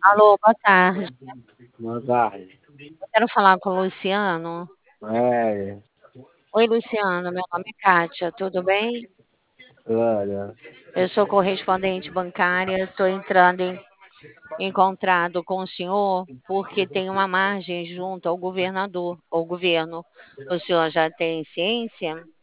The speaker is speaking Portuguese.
Alô, boa tarde. Boa tarde. Eu quero falar com o Luciano. É, Oi, Luciano, meu nome é Kátia, tudo bem? olha, Eu sou correspondente bancária, estou entrando em contrato com o senhor porque tem uma margem junto ao governador, ao governo. O senhor já tem ciência?